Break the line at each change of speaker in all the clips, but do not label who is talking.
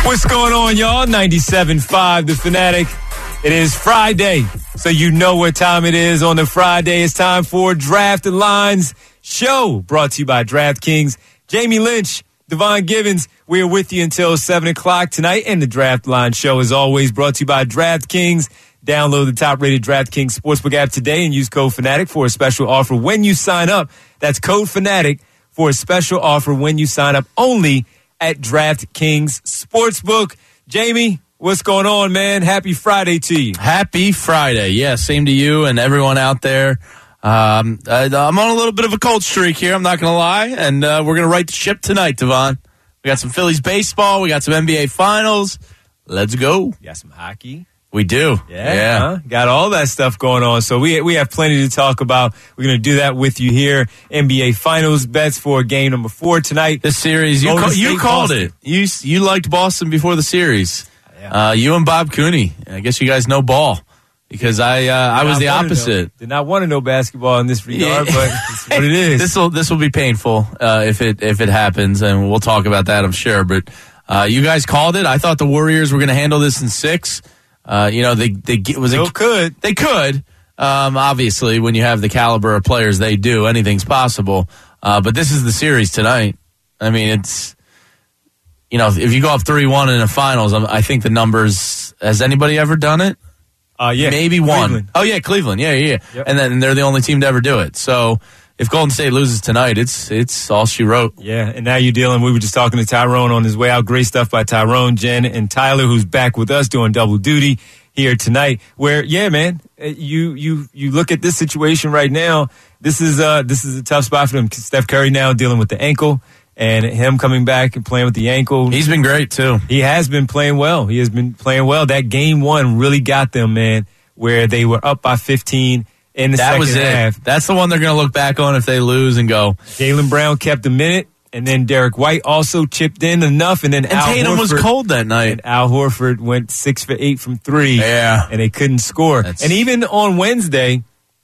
What's going on, y'all? 97.5 The Fanatic. It is Friday, so you know what time it is. On the Friday, it's time for Draft Lines Show, brought to you by DraftKings. Jamie Lynch, Devon Givens, we are with you until 7 o'clock tonight. And the Draft Line Show is always brought to you by DraftKings. Download the top-rated DraftKings Sportsbook app today and use code FANATIC for a special offer when you sign up. That's code FANATIC for a special offer when you sign up only at DraftKings Sportsbook. Jamie, what's going on, man? Happy Friday to you.
Happy Friday. Yeah, same to you and everyone out there. I'm on a little bit of a cold streak here, I'm not going to lie, and we're going to right the ship tonight, Devon. We got some Phillies baseball. We got some NBA Finals. Let's go.
You got some hockey.
We do.
Yeah. Huh? Got all that stuff going on. So we have plenty to talk about. We're going to do that with you here. NBA Finals bets for game number 4 tonight.
This series, you called Boston. It. You liked Boston before the series. Yeah. You and Bob Cooney. I guess you guys know ball because I was the opposite.
Did not want to know basketball in this regard, but it's what it is.
This will be painful if it happens, and we'll talk about that, I'm sure. But you guys called it. I thought the Warriors were going to handle this in 6. They could. Obviously, when you have the caliber of players they do, anything's possible. But this is the series tonight. I mean, it's, if you go up 3-1 in the finals, I think the numbers, has anybody ever done it?
Yeah.
Maybe one.
Cleveland.
Oh, yeah, Cleveland. Yeah. Yep. And they're the only team to ever do it. So if Golden State loses tonight, it's all she wrote.
Yeah, and now you're dealing, we were just talking to Tyrone on his way out. Great stuff by Tyrone, Jen, and Tyler, who's back with us doing double duty here tonight. Where, yeah, man, you look at this situation right now, this is a tough spot for them. Steph Curry now dealing with the ankle, and him coming back and playing with the ankle.
He's been great, too.
He has been playing well. That game 1 really got them, man, where they were up by 15 in the second half.
That's the one they're going to look back on if they lose and go.
Jaylen Brown kept a minute, and then Derek White also chipped in enough, and then
Tatum was cold that night.
And Al Horford went 6 for 8 from 3.
Yeah.
And they couldn't score. And even on Wednesday,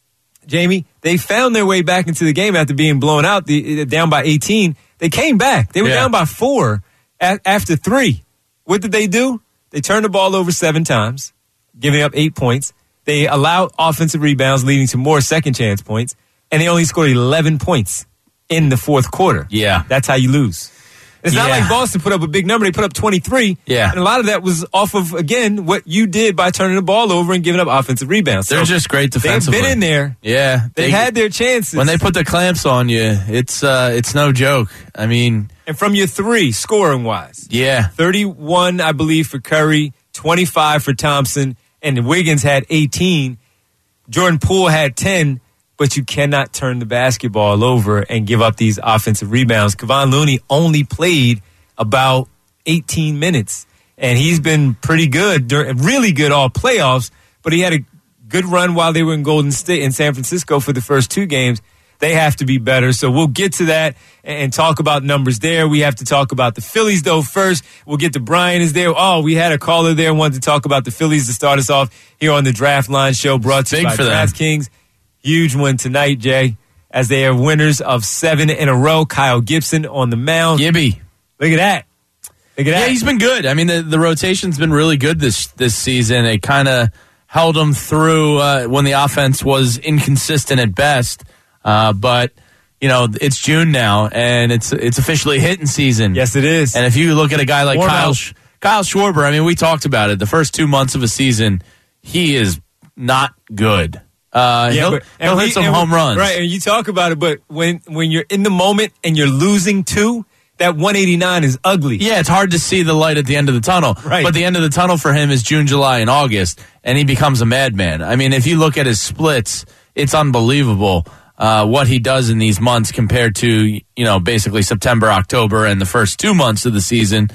Jamie, they found their way back into the game after being blown out, down by 18. They came back. They were down by 4 after 3. What did they do? They turned the ball over 7 times, giving up 8 points. They allowed offensive rebounds, leading to more second-chance points, and they only scored 11 points in the fourth quarter.
Yeah.
That's how you lose. It's not like Boston put up a big number. They put up 23.
Yeah.
And a lot of that was off of, again, what you did by turning the ball over and giving up offensive rebounds.
They're just great defensively.
They've been in there.
Yeah.
They had their chances.
When they put the clamps on you, it's no joke. I mean.
And from your 3, scoring-wise.
Yeah.
31, I believe, for Curry, 25 for Thompson, and Wiggins had 18. Jordan Poole had 10, but you cannot turn the basketball over and give up these offensive rebounds. Kevon Looney only played about 18 minutes, and he's been pretty good, really good all playoffs, but he had a good run while they were in Golden State in San Francisco for the first 2 games. They have to be better, so we'll get to that and talk about numbers there. We have to talk about the Phillies, though, first. We'll get to Brian is there. Oh, we had a caller there wanted to talk about the Phillies to start us off here on the Draft Line Show, brought to you by DraftKings. Huge one tonight, Jay, as they are winners of 7 in a row. Kyle Gibson on the mound.
Gibby.
Look at that.
Yeah, he's been good. I mean, the rotation's been really good this season. It kind of held him through when the offense was inconsistent at best. But, it's June now, and it's officially hitting season.
Yes, it is.
And if you look at a guy like Kyle Schwarber, I mean, we talked about it. The first 2 months of a season, he is not good. He'll hit some home runs.
Right, and you talk about it, but when you're in the moment and you're losing 2, that 189 is ugly.
Yeah, it's hard to see the light at the end of the tunnel.
Right.
But the end of the tunnel for him is June, July, and August, and he becomes a madman. I mean, if you look at his splits, it's unbelievable what he does in these months compared to, basically September, October, and the first 2 months of the season.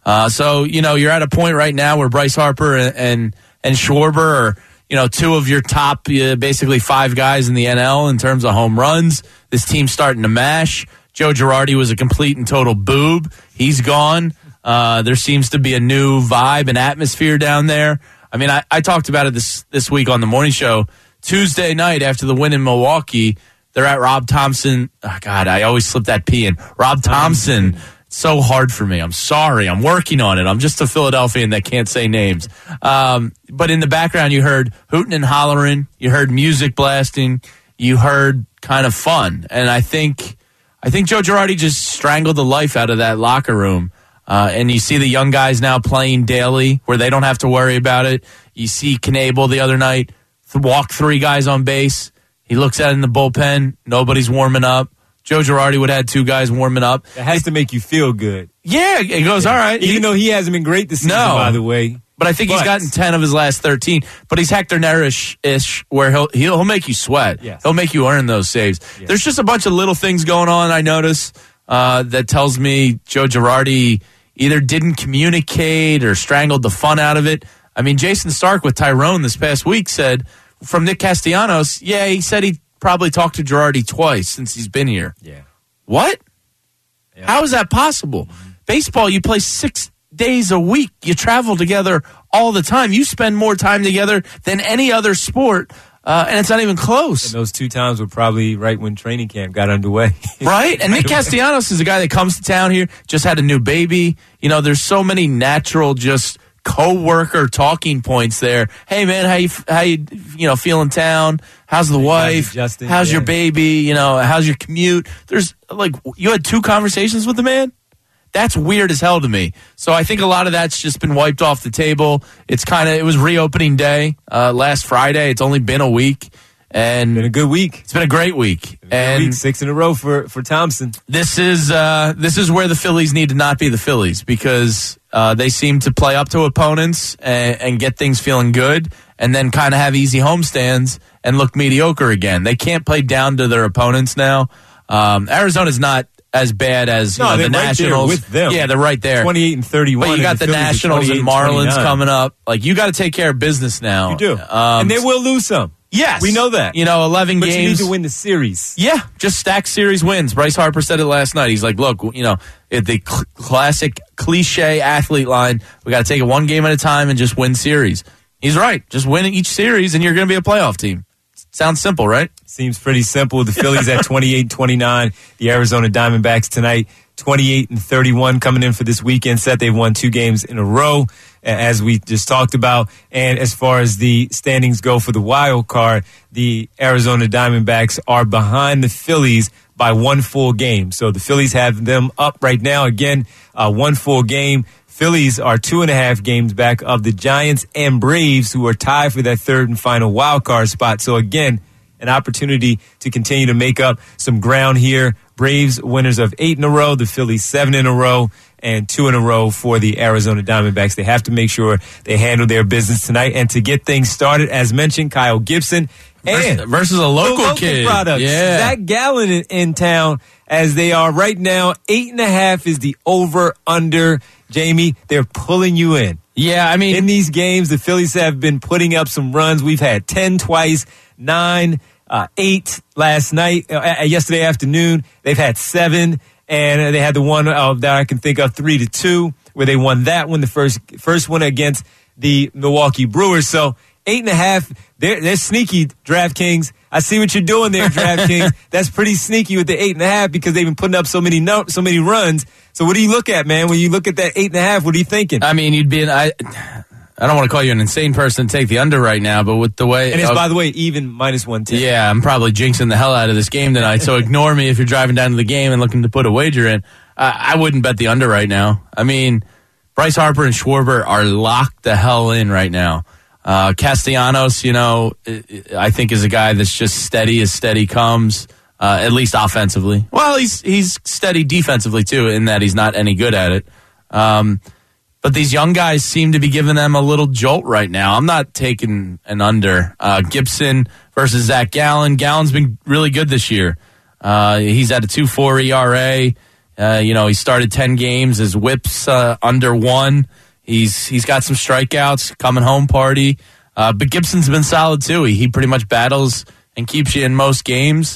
So, you're at a point right now where Bryce Harper and Schwarber are, 2 of your top, basically 5 guys in the NL in terms of home runs. This team's starting to mash. Joe Girardi was a complete and total boob. He's gone. There seems to be a new vibe and atmosphere down there. I mean, I talked about it this week on the morning show. Tuesday night after the win in Milwaukee, they're at Rob Thompson. Oh, God, I always slip that P in. Rob Thompson so hard for me. I'm sorry. I'm working on it. I'm just a Philadelphian that can't say names. But in the background, you heard hooting and hollering. You heard music blasting. You heard kind of fun. And I think Joe Girardi just strangled the life out of that locker room. And you see the young guys now playing daily where they don't have to worry about it. You see Knebel the other night walk 3 guys on base. He looks at it in the bullpen. Nobody's warming up. Joe Girardi would have had 2 guys warming up.
It has to make you feel good.
Yeah, it goes, all right.
Even though he hasn't been great this season, by the way.
But I think he's gotten 10 of his last 13. But he's Hector Neris-ish, where he'll make you sweat.
Yes.
He'll make you earn those saves. Yes. There's just a bunch of little things going on, I notice, that tells me Joe Girardi either didn't communicate or strangled the fun out of it. I mean, Jason Stark with Tyrone this past week said, from Nick Castellanos, he said he probably talked to Girardi twice since he's been here.
Yeah.
What?
Yeah.
How is that possible? Baseball, you play 6 days a week. You travel together all the time. You spend more time together than any other sport, and it's not even close.
And those 2 times were probably right when training camp got underway.
Right? And Nick Castellanos is a guy that comes to town here, just had a new baby. You know, there's so many natural just co-worker talking points there. Hey man, how you feeling town? How's the wife? How's your baby? How's your commute? There's you had 2 conversations with the man? That's weird as hell to me. So I think a lot of that's just been wiped off the table. It was reopening day last Friday. It's only been a week. And
been a good week.
It's been a great week.
And 6 in a row for Thompson.
This is where the Phillies need to not be the Phillies, because they seem to play up to opponents and get things feeling good, and then kind of have easy homestands and look mediocre again. They can't play down to their opponents now. Arizona's not as bad as the
right
Nationals.
With them.
Yeah, they're right there.
28-31.
But you got the Nationals and Marlins coming up. You got to take care of business now.
You do. And they will lose some.
Yes.
We know that.
11
but
games.
But you need to win the series.
Yeah, just stack series wins. Bryce Harper said it last night. He's like, look, the classic cliche athlete line, we got to take it 1 game at a time and just win series. He's right. Just win each series and you're going to be a playoff team. Sounds simple, right?
Seems pretty simple. The Phillies at 28-29. The Arizona Diamondbacks tonight, 28-31 coming in for this weekend set. They've won 2 games in a row, as we just talked about. And as far as the standings go for the wild card, the Arizona Diamondbacks are behind the Phillies by 1 full game. So the Phillies have them up right now. Again, 1 full game. Phillies are 2.5 games back of the Giants and Braves, who are tied for that 3rd and final wild card spot. So again, an opportunity to continue to make up some ground here. Braves winners of 8 in a row, the Phillies 7 in a row, and 2 in a row for the Arizona Diamondbacks. They have to make sure they handle their business tonight. And to get things started, as mentioned, Kyle Gibson and
versus a local kid.
Products.
Yeah.
Zach Gallen in town, as they are right now. 8.5 is the over-under. Jamie, they're pulling you in.
Yeah, I mean,
in these games, the Phillies have been putting up some runs. We've had 10 twice, 9, 8 last night, yesterday afternoon. They've had 7, and they had the one that I can think of, 3-2, where they won that one, the first one against the Milwaukee Brewers. So 8.5, they're sneaky, DraftKings. I see what you're doing there, DraftKings. That's pretty sneaky with the 8.5, because they've been putting up so many runs. So what do you look at, man? When you look at that 8.5, what are you thinking?
I mean, I don't want to call you an insane person to take the under right now, but with the way...
And it's, by the way, even -110.
Yeah, I'm probably jinxing the hell out of this game tonight, so ignore me if you're driving down to the game and looking to put a wager in. I wouldn't bet the under right now. I mean, Bryce Harper and Schwarber are locked the hell in right now. Castellanos, I think is a guy that's just steady as steady comes. At least offensively. Well, he's steady defensively, too, in that he's not any good at it. But these young guys seem to be giving them a little jolt right now. I'm not taking an under. Gibson versus Zach Gallen. Gallen's been really good this year. He's at a 2.4 ERA. He started 10 games. His whip's under 1. He's got some strikeouts, coming home party. But Gibson's been solid, too. He pretty much battles and keeps you in most games.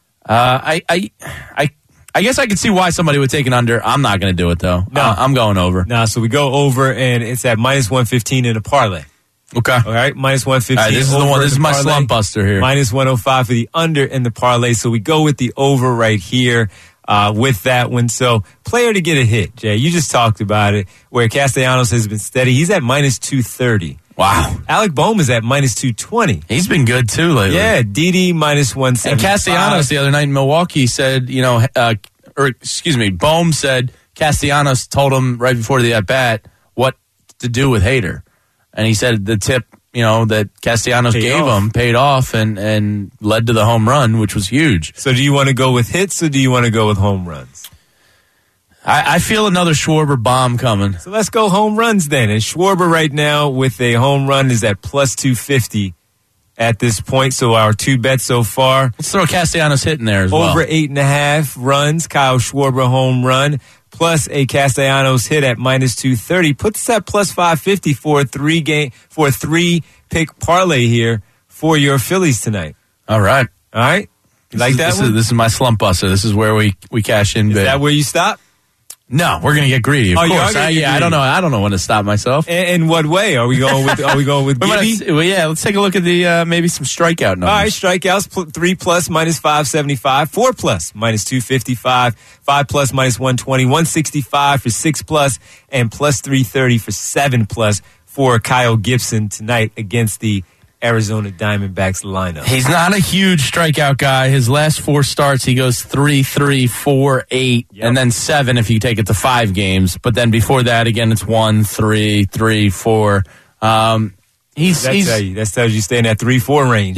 I guess I could see why somebody would take an under. I'm not going to do it, though. No. I'm going over.
No, so we go over, and it's at -115 in a parlay.
Okay.
All right, -115.
All right, this is the one. This is my slump buster here.
-105 for the under in the parlay. So we go with the over right here. with that one. So player to get a hit, Jay. You just talked about it, where Castellanos has been steady. He's at minus 230.
Wow.
Alec Bohm is at minus 220.
He's been good, too, lately.
Yeah, Didi minus 175.
And Castellanos the other night in Milwaukee said, Bohm said Castellanos told him right before the at-bat what to do with Hader. And he said the tip, that Castellanos gave him paid off and led to the home run, which was huge.
So do you want to go with hits or do you want to go with home runs?
I feel another Schwarber bomb coming.
So let's go home runs then. And Schwarber right now with a home run is at plus 250 at this point. So our two bets so far.
Let's throw Castellanos hit in there as well.
Over 8.5 runs, Kyle Schwarber home run, plus a Castellanos hit at minus 230. Puts us at plus 550 for a three-pick parlay here for your Phillies tonight.
All right.
All right? You like that one?
This is my slump buster. This is where we cash in big.
Is that where you stop?
No, we're going to get greedy. Of course. I don't know. I don't know when to stop myself.
In what way are we going with? Gibby?
Let's take a look at the maybe some strikeout numbers.
All right, strikeouts 3 plus minus 575, 4 plus minus 255, 5 plus minus 120, 165 for 6 plus, and plus 330 for 7 plus for Kyle Gibson tonight against the Arizona Diamondbacks lineup.
He's not a huge strikeout guy. His last 4 starts, he goes 3, 3, 4, 8, and then 7 if you take it to 5 games. But then before that, again, it's 1, 3, 3, 4. That
tells you stay in that 3-4 range.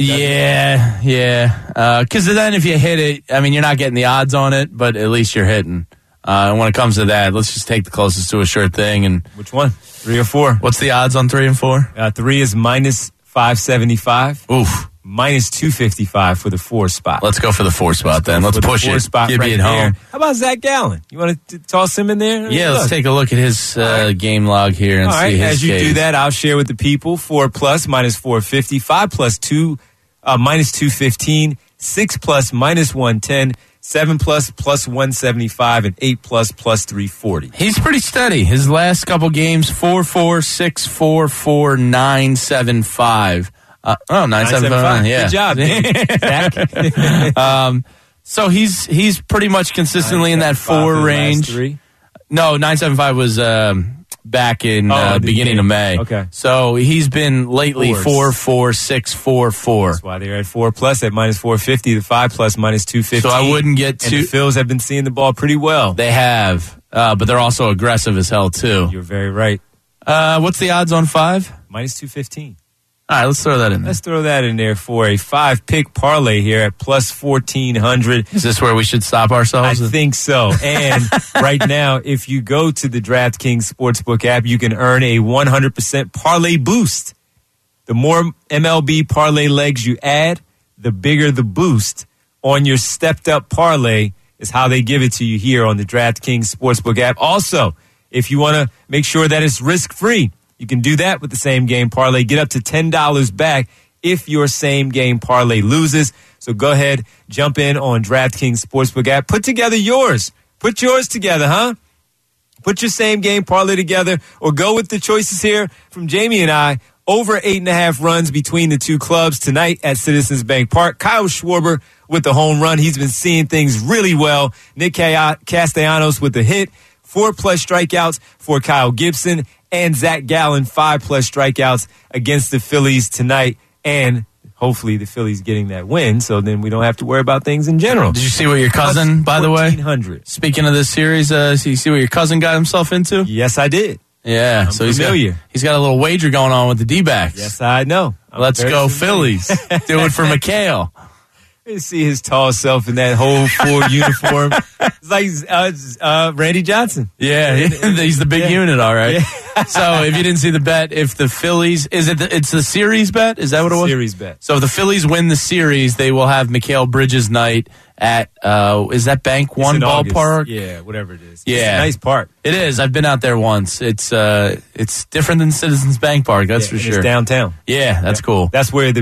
Yeah. Because then if you hit it, you're not getting the odds on it, but at least you're hitting. And when it comes to that, let's just take the closest to a sure thing. And
which one? 3 or 4?
What's the odds on 3 and 4?
3 is minus 575.
Oof.
Minus 255 for the 4 spot.
Let's go for the 4 spot then. Let's push it. Give me it home.
How about Zach Gallen? You want to toss him in there?
Yeah, let's take a look at his game log here and see his
As you
case.
do that, I'll share with the people 4 plus minus 450, 5 plus 2 minus 215, 6 plus minus 110, 7 plus plus 175, and 8 plus plus 340.
He's pretty steady. His last couple games, 4-4, 6-4, 9-7-5. 9-7-5. Yeah.
Good job, Zach.
So he's pretty much consistently in that 4 range. No, 9-7-5 was back in beginning of May.
Okay.
So he's been lately 4-4, 6-4-4.
That's why they're at 4 plus at minus 450, the 5 plus minus 215.
So I wouldn't get too.
And the Phils have been seeing the ball pretty well.
They have, but they're also aggressive as hell too.
You're very right.
What's the odds on 5?
Minus 215.
All right, let's throw that in there.
Let's throw that in there for a 5-pick parlay here at plus 1,400.
Is this where we should stop ourselves?
I think so. And right now, if you go to the DraftKings Sportsbook app, you can earn a 100% parlay boost. The more MLB parlay legs you add, the bigger the boost on your stepped-up parlay is how they give it to you here on the DraftKings Sportsbook app. Also, if you want to make sure that it's risk-free, you can do that with the same game parlay. Get up to $10 back if your same game parlay loses. So go ahead, jump in on DraftKings Sportsbook app. Put together yours. Put yours together, huh? Put your same game parlay together or go with the choices here from Jamie and I. Over 8.5 runs between the two clubs tonight at Citizens Bank Park. Kyle Schwarber with the home run. He's been seeing things really well. Nick Castellanos with the hit. 4 plus strikeouts for Kyle Gibson. And Zach Gallen, 5 plus strikeouts against the Phillies tonight. And hopefully the Phillies getting that win, so then we don't have to worry about things in general.
Did you see what your cousin, by the way?
1,400. Speaking
of this series, you see what your cousin got himself into?
Yes, I did.
Yeah,
so he's
got a little wager going on with the D-backs.
Yes, I know.
Let's go Phillies. Do it for McHale.
You see his tall self in that whole full uniform. It's like Randy Johnson.
Yeah, he's the big unit, all right. Yeah. So if you didn't see the bet, if the Phillies, it's the series bet? Is that what it was?
Series bet.
So if the Phillies win the series, they will have Mikal Bridges night at, is that Bank One ballpark?
August. Yeah, whatever it is.
Yeah.
It's a nice park.
It is. I've been out there once. It's different than Citizens Bank Park, that's for sure.
It's downtown.
Yeah, that's cool.
That's where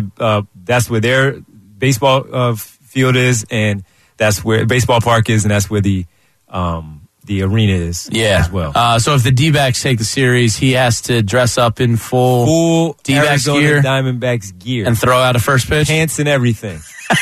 their baseball field is, and that's where baseball park is, and that's where the the arena is as well.
So if the D-backs take the series, he has to dress up in full D-backs
Arizona
gear,
Diamondbacks gear,
and throw out a first pitch,
pants and everything.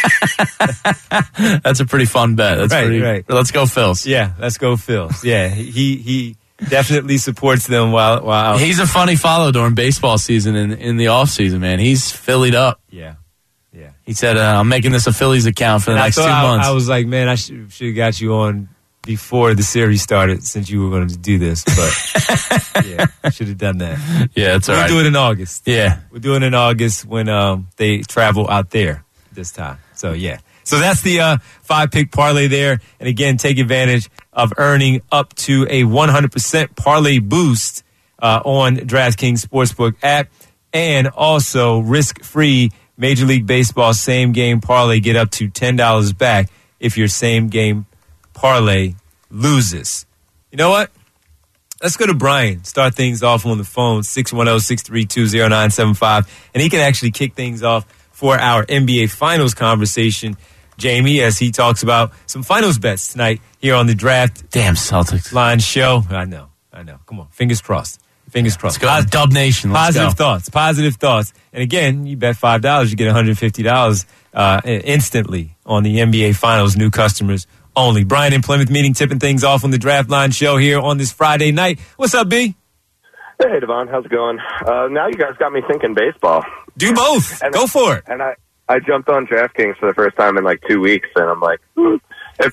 That's a pretty fun bet. That's right. Let's go, Phils.
Yeah, let's go, Phils. Yeah, he definitely supports them while
he's a funny follow during baseball season and in the off season. Man, he's Phillied up.
Yeah.
He said, "I'm making this a Phillies account for the next 2 months."
I was like, man, I should have got you on before the series started since you were going to do this, but yeah, I should have done that.
Yeah, it's all right.
We'll do it in August.
Yeah.
We'll do it in August when they travel out there this time. So, yeah. So that's the 5-pick parlay there. And again, take advantage of earning up to a 100% parlay boost on DraftKings Sportsbook app, and also risk-free Major League Baseball same-game parlay. Get up to $10 back if your same-game parlay loses. You know what? Let's go to Brian. Start things off on the phone, 610-632-0975. And he can actually kick things off for our NBA Finals conversation, Jamie, as he talks about some finals bets tonight here on the Draft
Damn Celtics
Line show. I know. Come on. Fingers crossed. Fingers crossed.
Let's go. Dub Nation. Let's
Positive thoughts. And again, you bet $5, you get $150 instantly on the NBA Finals, new customers only. Brian in Plymouth Meeting, tipping things off on the Draft Line show here on this Friday night. What's up, B?
Hey, Devon. How's it going? Now you guys got me thinking baseball.
Do both. Go for it.
And I jumped on DraftKings for the first time in like 2 weeks, and I'm like, if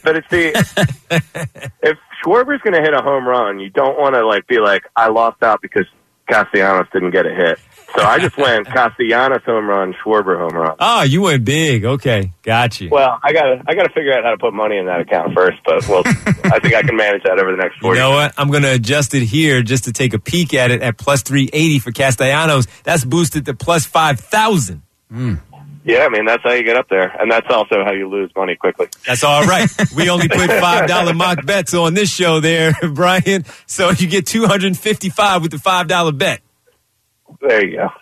Schwarber's going to hit a home run, you don't want to like be like, I lost out because Castellanos didn't get a hit. So I just went Castellanos home run, Schwarber home run.
Oh, you went big. Okay, got you.
Well, I gotta figure out how to put money in that account first, but I think I can manage that over the next 4 years.
You know what? I'm going to adjust it here just to take a peek at it at plus 380 for Castellanos. That's boosted to plus 5,000.
Yeah, I mean, that's how you get up there. And that's also how you lose money quickly.
That's all right. We only put $5 mock bets on this show there, Brian. So you get $255 with the $5 bet.
There you go.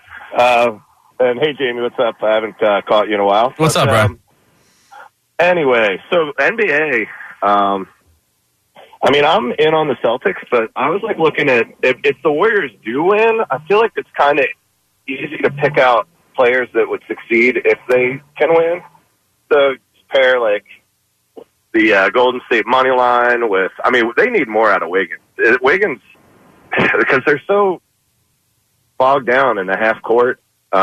And hey, Jamie, what's up? I haven't caught you in a while.
What's up, Brian?
Anyway, so NBA, I mean, I'm in on the Celtics, but I was like looking at, if the Warriors do win, I feel like it's kind of easy to pick out players that would succeed if they can win. So pair like the Golden State money line with, I mean, they need more out of Wiggins. Wiggins, because they're so bogged down in the half court.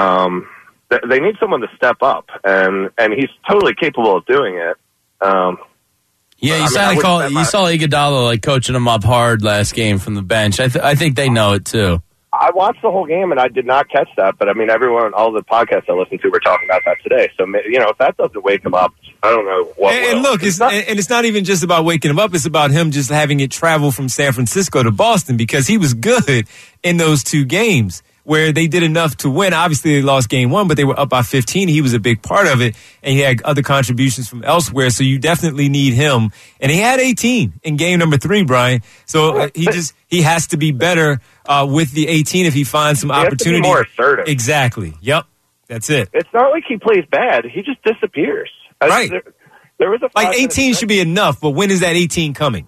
They need someone to step up, and he's totally capable of doing it.
Yeah, you saw Iguodala like coaching him up hard last game from the bench. I think they know it too.
I watched the whole game and I did not catch that, but I mean, all the podcasts I listened to were talking about that today. So, you know, if that doesn't wake him up, I don't know what.
And look, it's not even just about waking him up. It's about him just having it travel from San Francisco to Boston, because he was good in those 2 games where they did enough to win. Obviously, they lost game 1, but they were up by 15. He was a big part of it, and he had other contributions from elsewhere. So you definitely need him. And he had 18 in game number 3, Brian. So he has to be better with the 18 if he finds some opportunity.
Has to be more assertive.
Exactly. Yep. That's it.
It's not like he plays bad. He just disappears.
Right.
There was a
like 18 should be enough, but when is that 18 coming?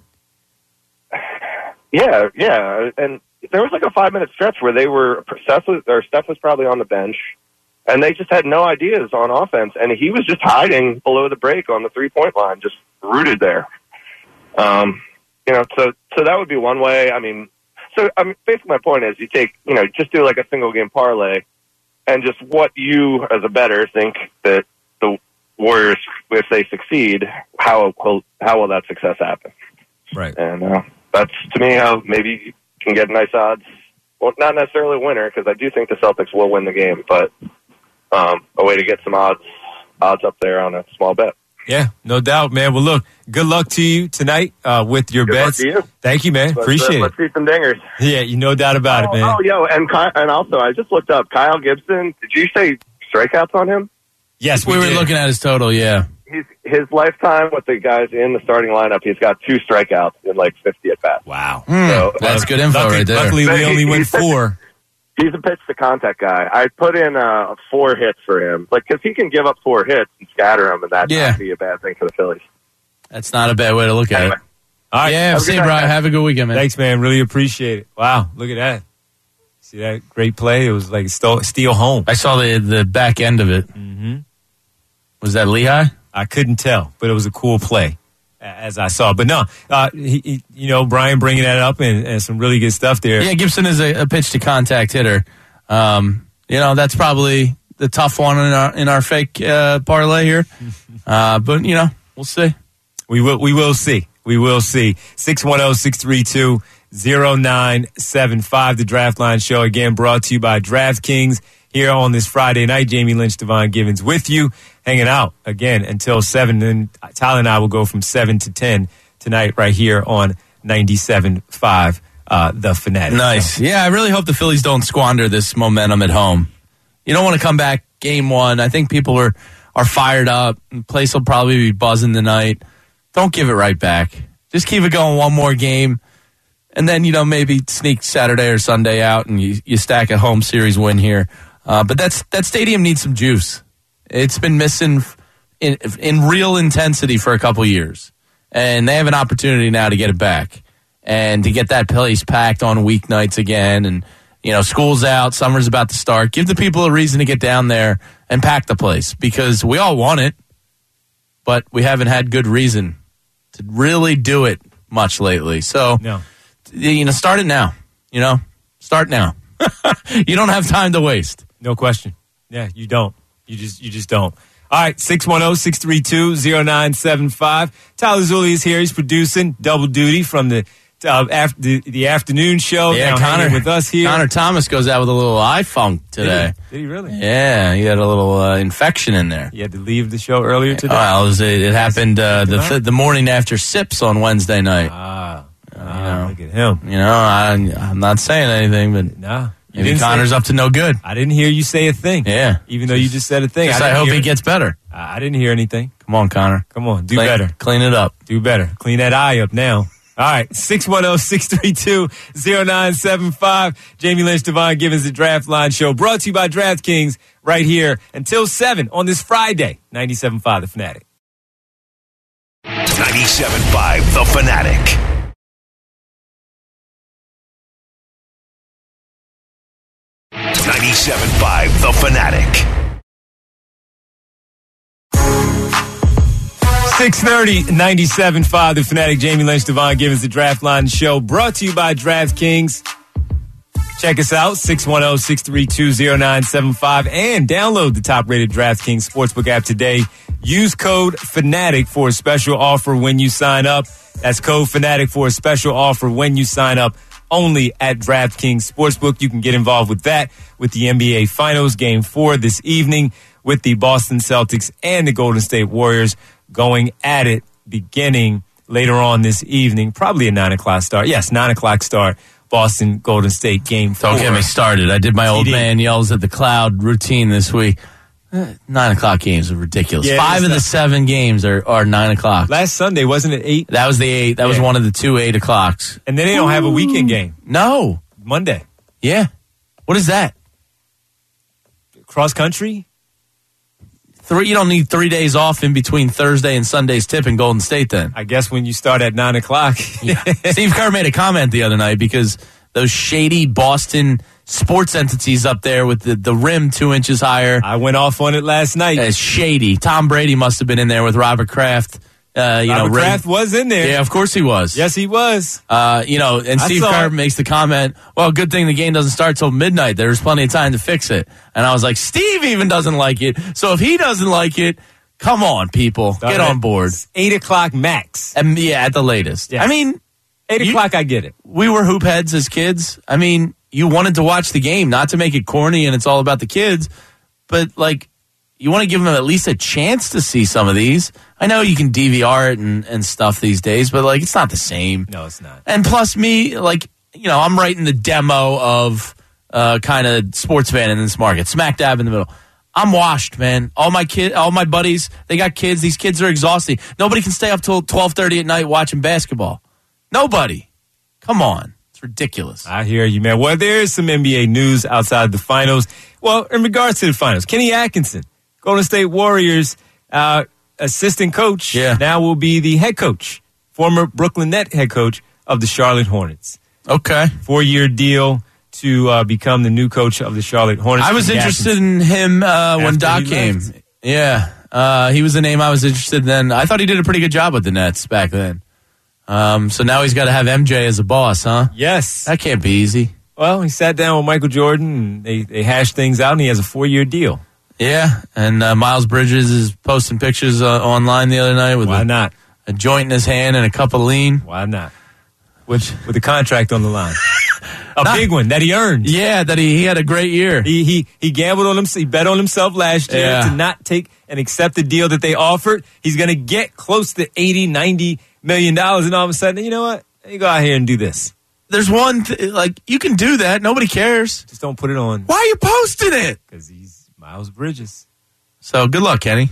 Yeah, and there was like a 5-minute stretch where Steph was probably on the bench, and they just had no ideas on offense, and he was just hiding below the break on the 3-point line, just rooted there. You know, so that would be one way. I mean, basically my point is, you take, you know, just do like a single game parlay, and just what you as a bettor think that the Warriors, if they succeed, how will that success happen? Right. And that's, to me, how maybe you can get nice odds. Well, not necessarily a winner, because I do think the Celtics will win the game, but a way to get some odds up there on a small bet.
Yeah, no doubt, man. Well, look, good luck to you tonight with your bets.
Good luck to you.
Thank you, man. Appreciate it.
Let's see some dingers.
Yeah, you no doubt about it, man.
And also, I just looked up Kyle Gibson. Did you say strikeouts on him?
Yes,
we were looking at his total, yeah.
His lifetime with the guys in the starting lineup, he's got 2 strikeouts in like 50 at bats.
Wow.
So,
that's good info right there.
Luckily, we only went 4.
He's a pitch to contact guy. I put in 4 hits for him, because he can give up 4 hits and scatter them, and that'd not be a bad thing for the Phillies.
That's not a bad way to look at it.
All right.
Yeah, see you, Brian. Have a good weekend, man.
Thanks, man. Really appreciate it. Wow, look at that. See that great play? It was like steal home.
I saw the back end of it.
Mm-hmm.
Was that Lehigh?
I couldn't tell, but it was a cool play as I saw. But no, Brian bringing that up and some really good stuff there.
Yeah, Gibson is a pitch to contact hitter. That's probably the tough one in our fake parlay here. But we'll see.
We will see. We will see. 610-632-0975, the Draft Line Show, again brought to you by DraftKings here on this Friday night. Jamie Lynch, Devon Givens with you, hanging out again until 7. Then Tyler and I will go from 7 to 10 tonight right here on 97.5, The Fanatic.
Nice. Yeah, I really hope the Phillies don't squander this momentum at home. You don't want to come back game one. I think people are fired up. The place will probably be buzzing tonight. Don't give it right back. Just keep it going one more game. And then, maybe sneak Saturday or Sunday out and you stack a home series win here. But that stadium needs some juice. It's been missing in real intensity for a couple years. And they have an opportunity now to get it back. And to get that place packed on weeknights again. And, school's out, summer's about to start. Give the people a reason to get down there and pack the place. Because we all want it. But we haven't had good reason to really do it much lately. So, start it now. Start now. You don't have time to waste.
No question. Yeah, you don't. You just don't. All right, 610-632-0975. Tyler Zulli is here. He's producing double duty from the afternoon show.
Yeah,
Connor with us here.
Connor Thomas goes out with a little eye funk today.
Did he really?
Yeah, he had a little infection in there.
He had to leave the show earlier today.
Well, it happened the morning after Sips on Wednesday night.
Look at him.
I'm not saying anything, but
no.
Maybe Connor's up to no good.
I didn't hear you say a thing.
Yeah.
Even though you just said a thing.
I hope he gets better.
I didn't hear anything.
Come on, Connor.
Come on. Do better.
Clean it up.
Do better. Clean that eye up now. All right. 610-632-0975. Jamie Lynch, Devon Givens, the Draft Line Show. Brought to you by DraftKings right here until 7 on this Friday. 97.5 The Fanatic.
97.5 The Fanatic. .97.5 The Fanatic.
630, 97.5 The Fanatic. Jamie Lynch, Devon Givens, the Draft Line Show. Brought to you by DraftKings. Check us out, 610-632-0975. And download the top-rated DraftKings Sportsbook app today. Use code FANATIC for a special offer when you sign up. That's code FANATIC for a special offer when you sign up. Only at DraftKings Sportsbook. You can get involved with that with the NBA Finals Game 4 this evening with the Boston Celtics and the Golden State Warriors going at it beginning later on this evening. Probably a 9 o'clock start. Yes, 9 o'clock start. Boston Golden State Game 4.
Don't get me started. I did my old man yells at the cloud routine this week. 9 o'clock games are ridiculous. Yeah, 5 of the 7 games are 9 o'clock.
Last Sunday, wasn't it 8?
That was the 8. That was one of the 2 8 o'clocks.
And then they don't have a weekend game.
No.
Monday.
Yeah. What is that?
Cross country?
You don't need 3 days off in between Thursday and Sunday's tip in Golden State then.
I guess when you start at 9 o'clock.
Yeah. Steve Kerr made a comment the other night because those shady Boston sports entities up there with the rim 2 inches higher.
I went off on it last night.
It's shady. Tom Brady must have been in there with Robert Kraft.
Robert Kraft was in there.
Yeah, of course he was.
Yes, he was.
And Steve Kerr makes the comment, well, good thing the game doesn't start till midnight. There's plenty of time to fix it. And I was like, Steve even doesn't like it. So if he doesn't like it, come on, people. Get on board.
8 o'clock max.
And at the latest.
Yeah.
I mean,
8 o'clock, I get it.
We were hoop heads as kids. I mean, you wanted to watch the game, not to make it corny and it's all about the kids, but you want to give them at least a chance to see some of these. I know you can DVR it and stuff these days, but it's not the same.
No, it's not.
And plus me, I'm writing the demo of kind of sports fan in this market, smack dab in the middle. I'm washed, man. All my buddies, they got kids. These kids are exhausting. Nobody can stay up till 12:30 at night watching basketball. Nobody. Come on. It's ridiculous.
I hear you, man. Well, there is some NBA news outside the finals. Well, in regards to the finals, Kenny Atkinson, Golden State Warriors assistant coach, now will be the head coach former Brooklyn Net head coach of the Charlotte Hornets.
Okay.
4-year deal to become the new coach of the Charlotte Hornets.
I was interested in him when Doc came.
left.
Yeah. He was the name I was interested in. I thought he did a pretty good job with the Nets back then. So now he's got to have MJ as a boss, huh?
Yes.
That can't be easy.
Well, he sat down with Michael Jordan, and they hashed things out, and he has a 4-year deal.
Yeah, and Miles Bridges is posting pictures online the other night with
Why not?
a joint in his hand and a cup of lean.
Why not? With a contract on the line. Big one that he earned.
Yeah, that he had a great year.
He gambled on himself. He bet on himself last year to not take and accept the deal that they offered. He's going to get close to $80, $90 million, and all of a sudden, you know what? You go out here and do this.
There's one, you can do that. Nobody cares.
Just don't put it on.
Why are you posting it?
Because he's Miles Bridges.
So good luck, Kenny.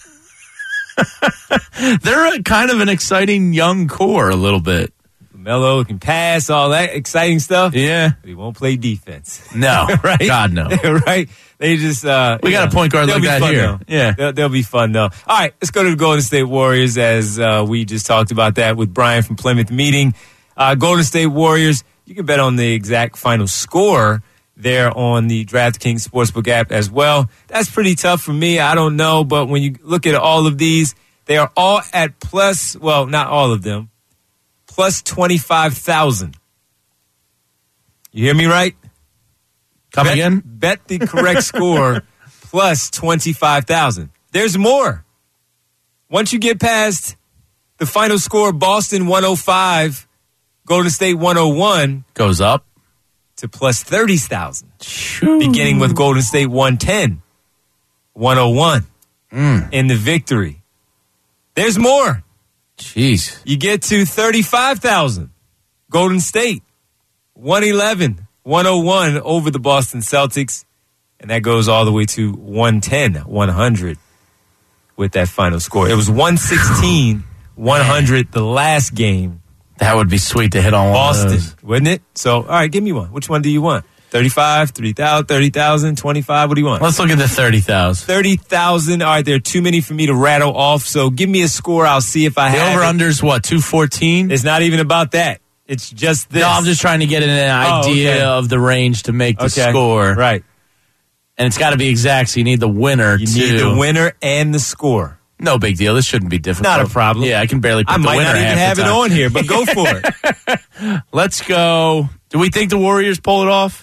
They're kind of an exciting young core a little bit.
Melo can pass, all that exciting stuff.
Yeah.
But he won't play defense.
No.
Right?
God, no.
Right? They just...
we got a point guard like that here.
Though.
Yeah.
They'll be fun, though. All right, let's go to the Golden State Warriors as we just talked about that with Brian from Plymouth Meeting. Golden State Warriors, you can bet on the exact final score there on the DraftKings Sportsbook app as well. That's pretty tough for me. I don't know, but when you look at all of these, they are all at plus, well, not all of them, plus 25,000. You hear me right?
Come again?
Bet the correct score plus 25,000. There's more. Once you get past the final score, Boston 105, Golden State 101,
goes up
to plus 30,000. Beginning with Golden State 110, 101 in the victory. There's more.
Jeez.
You get to 35,000. Golden State 111, 101 over the Boston Celtics. And that goes all the way to 110, 100 with that final score. It was 116, 100 the last game.
That would be sweet to hit on
Boston,
one of those.
wouldn't it? So, all right, give me one. Which one do you want? 35, 3,000, 30,000, 25? What do you want?
Let's look at the 30,000.
30,000. All right, there are too many for me to rattle off. So give me a score. I'll see if I
The
have
over-under's what, 214?
It's not even about that. It's just this.
No, I'm just trying to get an idea of the range to make the score.
Right.
And it's got to be exact, so you need the winner,
You
too.
need the winner and the score.
No big deal. This shouldn't be difficult.
Not a problem.
Yeah, I can barely put
I
the
might
winner
not even
half
have
the
it
time.
on here, but go for it.
Let's go. Do we think the Warriors pull it off?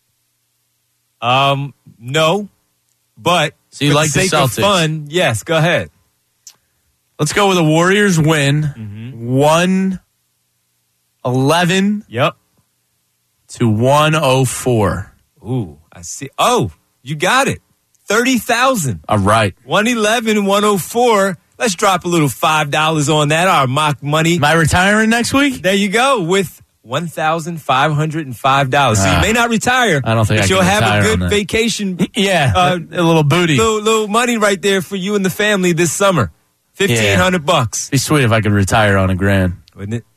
No, but
So you
for
like the
sake of
Celtics?
fun, yes, go ahead.
Let's go with the Warriors win. 111
Yep.
to 104.
Ooh, I see. Oh, you got it. 30,000.
All right.
111, 104. Let's drop a little $5 on that, our mock money.
Am I retiring next week?
There you go, with $1,505. So you may not retire.
I don't think
but
I can
you'll have
retire
a
on
good
that.
vacation.
Yeah, a little booty.
Little money right there for you and the family this summer. $1,500.
Be sweet if I could retire on $1,000.
Wouldn't it?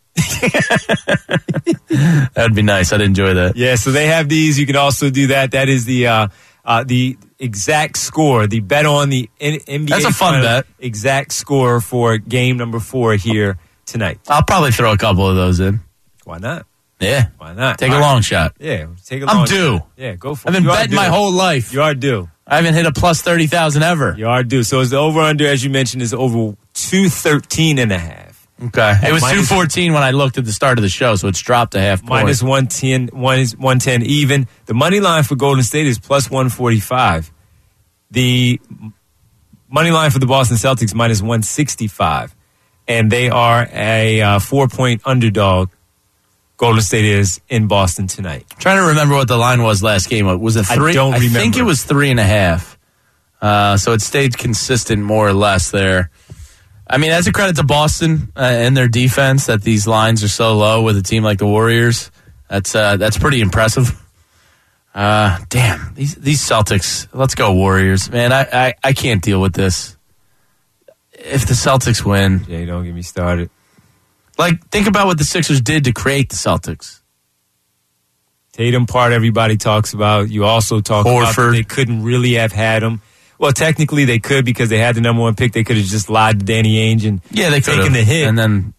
That'd be nice. I'd enjoy that.
Yeah, so they have these. You can also do that. That is the exact score, the bet on the NBA.
That's a fun bet.
Exact score for game number 4 here tonight.
I'll probably throw a couple of those in.
Why not?
Yeah.
Why not?
Take a long shot.
Yeah, take a
I'm
long
due.
shot. Yeah, go for it.
I've been
You are
betting
due.
my whole life.
You are due.
I haven't hit a plus 30,000 ever.
You are due. So it's the over-under, as you mentioned, is over 213.5.
Okay. It was
minus-
214 when I looked at the start of the show, so it's dropped a half point.
Minus 110, 110 even. The money line for Golden State is plus 145. The money line for the Boston Celtics minus 165. And they are a 4-point underdog. Golden State is in Boston tonight.
Trying to remember what the line was last game. Was it 3?
I don't
I think
remember.
it was 3.5. So it stayed consistent more or less there. I mean, that's a credit to Boston and their defense that these lines are so low with a team like the Warriors. That's pretty impressive. Damn, these Celtics. Let's go Warriors, man. I can't deal with this. If the Celtics win,
Yeah, don't get me started.
like think about what the Sixers did to create the Celtics.
Tatum part everybody talks about. You also talk about
Horford.
that they couldn't really have had him. Well, technically they could because they had the number 1 pick. They could have just lied to Danny Ainge and
Yeah, they could
taken the hit.
and then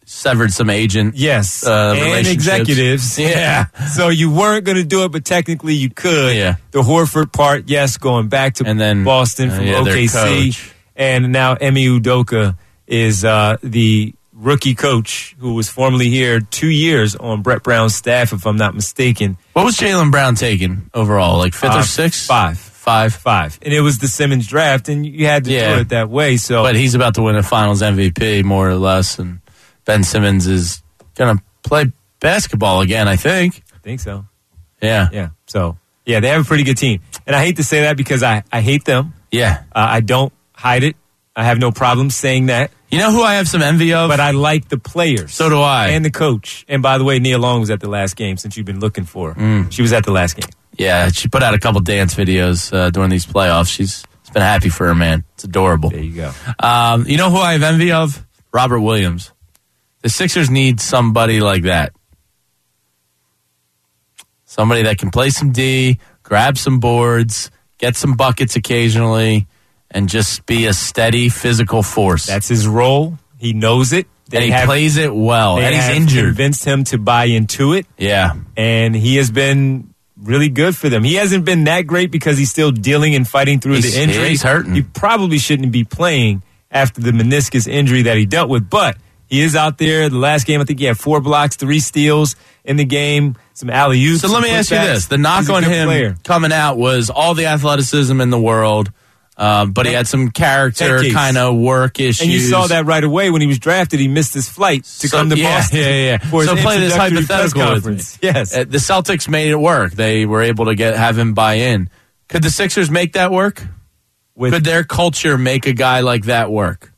severed some agent
Yes, and
relationships.
executives.
Yeah.
So you weren't going to do it, but technically you could.
Yeah.
The Horford part, yes, going back to
And then,
Boston from
their
OKC.
coach.
And now Emi Udoka is the rookie coach who was formerly here 2 years on Brett Brown's staff, if I'm not mistaken.
What was Jaylen Brown taking overall? Like 5th or 6th?
5. And it was the Simmons draft, and you had to do it that way. So,
But he's about to win a Finals MVP, more or less, and Ben Simmons is going to play basketball again, I think.
I think so.
Yeah.
Yeah. So, yeah, they have a pretty good team. And I hate to say that because I hate them.
Yeah.
I don't hide it. I have no problem saying that.
You know who I have some envy of?
But I like the players.
So do I.
And the coach. And by the way, Nia Long was at the last game since you've been looking for her. She was at the last game.
Yeah, she put out a couple dance videos during these playoffs. It's been happy for her, man. It's adorable.
There you go.
You know who I have envy of? Robert Williams. The Sixers need somebody like that. Somebody that can play some D, grab some boards, get some buckets occasionally, and just be a steady physical force.
That's his role. He knows it.
And he plays it well. And he's injured.
Convinced him to buy into it.
Yeah.
And he has been really good for them. He hasn't been that great because he's still dealing and fighting through the injury.
Yeah, he's hurting.
He probably shouldn't be playing after the meniscus injury that he dealt with, but he is out there. The last game, I think he had 4 blocks, 3 steals in the game, some alley-oops.
So let me ask you this. The knock on him coming out was all the athleticism in the world, but he had some character kind of work issues.
And you saw that right away when he was drafted. He missed his flight to come to Boston.
Yeah.
For
so
his
play this hypothetical
with
me.
Yes.
The Celtics made it work. They were able to have him buy in. Could the Sixers make that work? Could their culture make a guy like that work?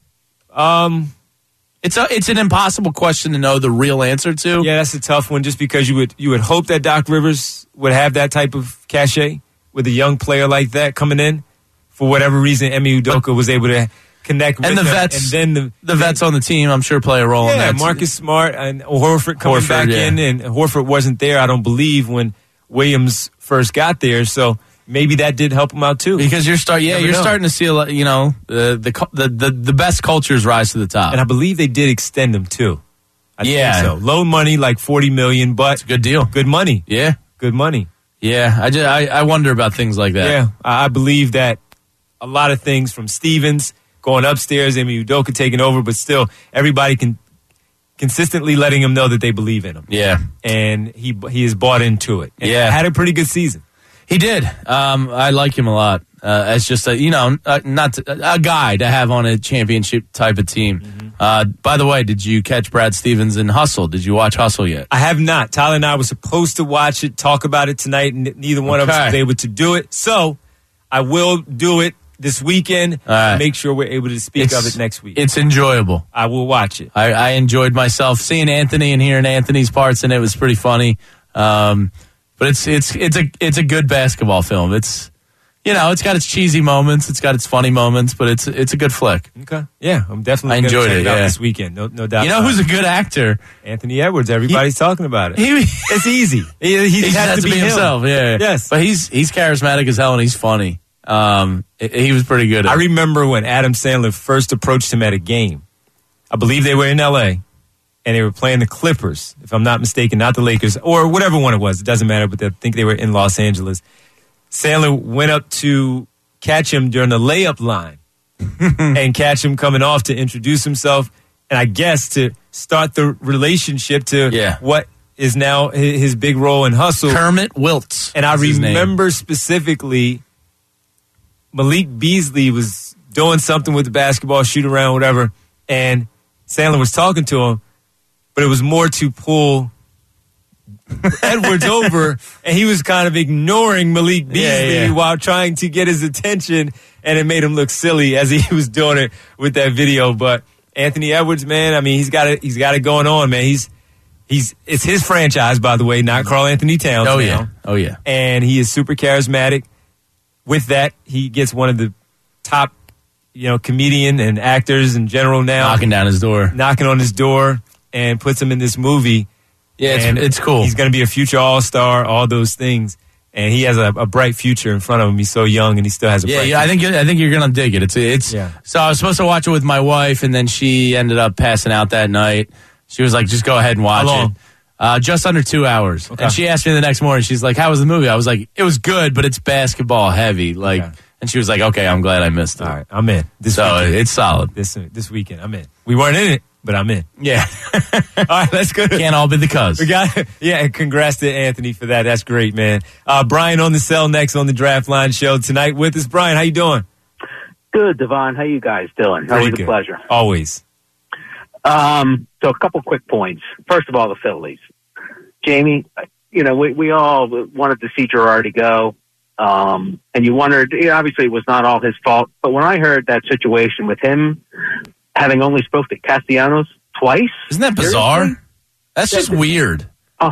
It's an impossible question to know the real answer to.
Yeah, that's a tough one. Just because you would hope that Doc Rivers would have that type of cachet with a young player like that coming in. For whatever reason, Emi Udoka was able to connect with
and the
them.
vets.
And then
the vets on the team, I'm sure, play a role in that.
Yeah, Marcus Smart and Horford coming back in, and Horford wasn't there, I don't believe, when Williams first got there. So maybe that did help him out too.
Because you're starting to see a lot, the best cultures rise to the top.
And I believe they did extend him too. I think so. Low money, like $40 million, but
it's a good deal.
Good money.
Yeah,
good money.
Yeah, I wonder about things like that.
Yeah, I believe that a lot of things from Stevens going upstairs, Emi Udoka taking over, but still everybody can consistently letting him know that they believe in him.
Yeah,
and he is bought into it. And
yeah,
had a pretty good season.
He did. I like him a lot. As just a guy to have on a championship type of team. Mm-hmm. By the way, did you catch Brad Stevens in Hustle? Did you watch Hustle yet?
I have not. Tyler and I were supposed to watch it, talk about it tonight, and neither one of us was able to do it. So I will do it this weekend. Make sure we're able to speak of it next week.
It's enjoyable.
I will watch it.
I enjoyed myself seeing Anthony and hearing Anthony's parts, and it was pretty funny. But it's a good basketball film. It's got its cheesy moments, it's got its funny moments, but it's a good flick.
Okay, yeah, I'm definitely.
I enjoyed it.
Out this weekend, no doubt.
You know who's a good actor?
Anthony Edwards. Everybody's talking about it. It's easy. He has to be
himself. Yeah.
Yes,
but he's charismatic as hell and he's funny. He was pretty good.
I remember when Adam Sandler first approached him at a game. I believe they were in L.A. and they were playing the Clippers, if I'm not mistaken, not the Lakers, or whatever one it was. It doesn't matter, but I think they were in Los Angeles. Sandler went up to catch him during the layup line and catch him coming off to introduce himself, and I guess to start the relationship to what is now his big role in Hustle.
Kermit Wiltz.
And I remember specifically Malik Beasley was doing something with the basketball, shoot around, whatever, and Sandler was talking to him, but it was more to pull Edwards over, and he was kind of ignoring Malik Beasley while trying to get his attention, and it made him look silly as he was doing it with that video. But Anthony Edwards, man, I mean, he's got it going on, man. It's his franchise, by the way, not Karl Anthony Towns.
Oh yeah,
and he is super charismatic. With that, he gets one of the top, comedian and actors in general now,
knocking on his door, and puts him in this movie. Yeah, it's cool.
He's going to be a future all-star, all those things, and he has a bright future in front of him. He's so young, and he still has a bright future.
I think you're going to dig it. So I was supposed to watch it with my wife, and then she ended up passing out that night. She was like, just go ahead and watch
How long?
it. Just under 2 hours.
Okay.
And she asked me the next morning, she's like, how was the movie? I was like, it was good, but it's basketball heavy. Like,
Okay.
And she was like, okay, I'm glad I missed it.
All right, I'm in. This
So
weekend.
it's solid.
This weekend, I'm in. We weren't in it, but I'm in.
Yeah.
All right, let's go.
Can't all be the cuz.
We got and congrats to Anthony for that. That's great, man. Brian on the cell next on the Draft Line Show tonight with us. Brian, how you doing?
Good, Devon. How you guys doing?
Pretty
Always
good.
a pleasure.
Always.
So a couple quick points. First of all, the Phillies. Jamie, we all wanted to see Girardi go. And you wondered, obviously it was not all his fault, but when I heard that situation with him having only spoke to Castellanos twice.
Isn't that bizarre?
Seriously?
That's just weird.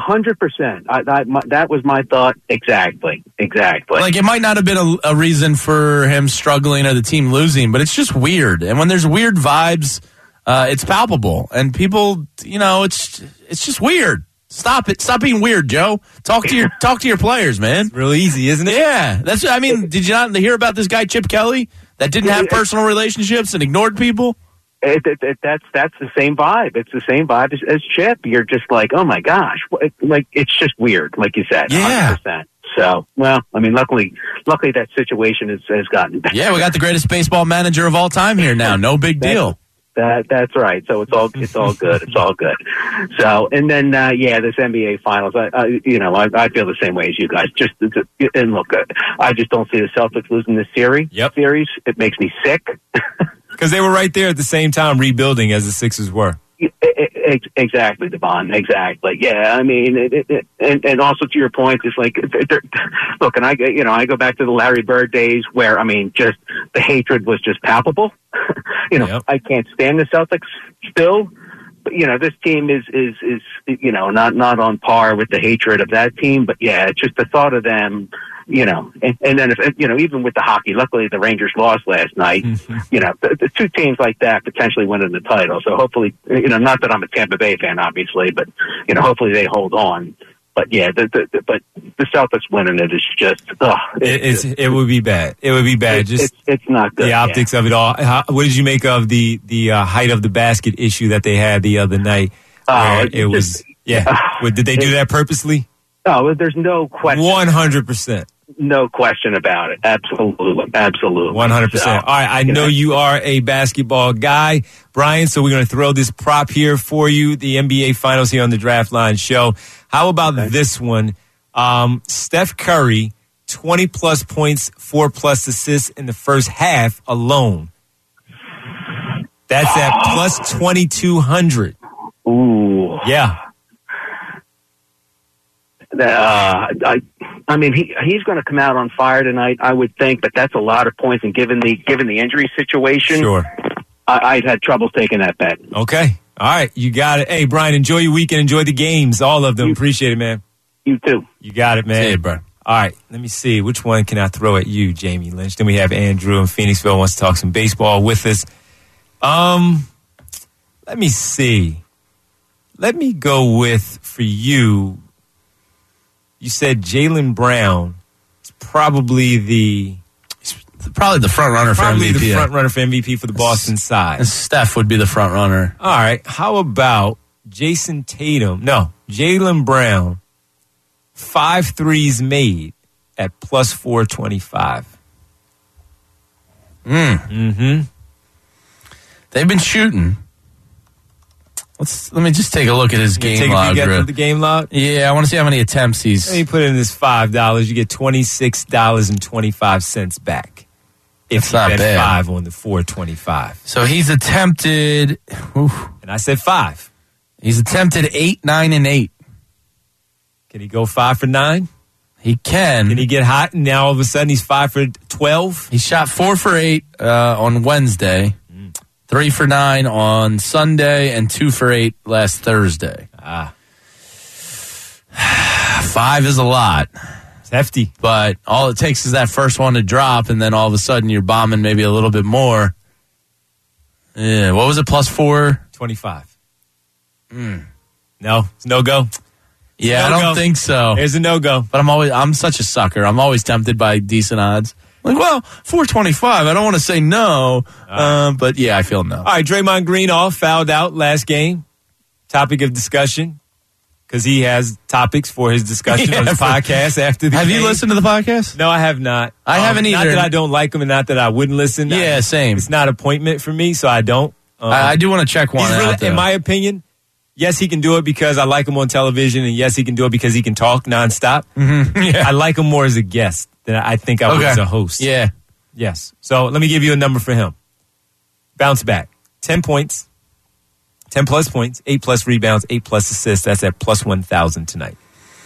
100%. That was my thought. Exactly.
Like, it might not have been a reason for him struggling or the team losing, but it's just weird. And when there's weird vibes, it's palpable. And people, it's just weird. Stop it. Stop being weird, Joe. Talk to your players, man.
Real easy, isn't it?
Yeah. Did you not hear about this guy, Chip Kelly, that didn't have personal relationships and ignored people?
That's the same vibe. It's the same vibe as Chip. You're just like, oh my gosh, it's just weird, like you said.
Yeah.
100%. So, well, I mean, luckily that situation has gotten better.
Yeah, we got the greatest baseball manager of all time here now. No big deal.
That's right. So it's all good. It's all good. So, and then this NBA Finals. I feel the same way as you guys. And look, I just don't see the Celtics losing this series.
Yep.
It makes me sick.
Because they were right there at the same time rebuilding as the Sixers were.
Exactly, Devon. Exactly. Yeah. I mean, and also to your point, it's like, look, and I go back to the Larry Bird days where, I mean, just the hatred was just palpable.
Yep.
I can't stand the Celtics still, but this team is not on par with the hatred of that team. But yeah, it's just the thought of them. And then even with the hockey, luckily the Rangers lost last night. The two teams like that potentially winning the title. So hopefully, not that I'm a Tampa Bay fan, obviously, but hopefully they hold on. But yeah, but the Celtics winning it is just
It would be bad. It would be bad.
It's not good.
The optics of it all. What did you make of the height of the basket issue that they had the other night? Did they do that purposely?
Oh, there's no question.
100%.
No question about it. Absolutely.
100%.
So,
all right, I know you are a basketball guy, Brian, so we're going to throw this prop here for you, the NBA Finals here on the Draft Line Show. How about this one? Steph Curry, 20-plus points, 4-plus assists in the first half alone. That's at plus 2,200.
Ooh.
Yeah.
I mean, he's going to come out on fire tonight, I would think, but that's a lot of points. And given the injury situation,
Sure.
I'd had trouble taking that bet.
Okay. All right. You got it. Hey, Brian, enjoy your weekend. Enjoy the games. All of them. Appreciate it, man.
You too.
You got it, man.
See you, bro.
All right. Let me see. Which one can I throw at you, Jamie Lynch? Then we have Andrew in Phoenixville wants to talk some baseball with us. Let me see. Let me go with, for you, you said Jaylen Brown is probably the
front runner for
probably
MVP.
the front runner for MVP for the Boston side.
And Steph would be the front runner.
All right. How about Jason Tatum? No, Jaylen Brown, 5 threes made at plus 425. Mm-hmm.
They've been shooting. Let me just take a look at his game log.
Take a peek at the game log?
Yeah, I want to see how many attempts he's...
Let me put in this $5. You get $26.25 back. If
That's
you
not
bet
bad.
5 on the 425.
So he's attempted...
And I said 5.
He's attempted 8, 9, and 8.
Can he go 5 for 9?
He can.
Can he get hot and now all of a sudden he's 5 for 12?
He shot 4 for 8 on Wednesday, 3 for 9 on Sunday, and 2 for 8 last Thursday. 5 is a lot.
It's hefty.
But all it takes is that first one to drop, and then all of a sudden you're bombing maybe a little bit more. Yeah, what was it, plus 4?
25. No? It's no-go?
Yeah, I
No-go.
don't think so.
There's a no-go.
But I'm such a sucker. I'm always tempted by decent odds. Like, well, 425. I don't want to say no, but yeah, I feel no.
All right, Draymond Green all fouled out last game. topic of discussion because he has topics for his discussion on his podcast after the
Have
game.
you listened to the podcast?
No, I have not.
I haven't
Not
either.
that I don't like him and not that I wouldn't listen.
Yeah, same.
It's not appointment for me, so I don't.
I do want to check one
He's really,
out, though.
in my opinion, yes, he can do it because I like him on television, and yes, he can do it because he can talk nonstop.
Yeah.
I like him more as a guest than I think I would as a host.
Yeah.
Yes. So let me give you a number for him. Bounce back. 10 points. 10 plus points. 8 plus rebounds. 8 plus assists. That's at plus 1,000 tonight.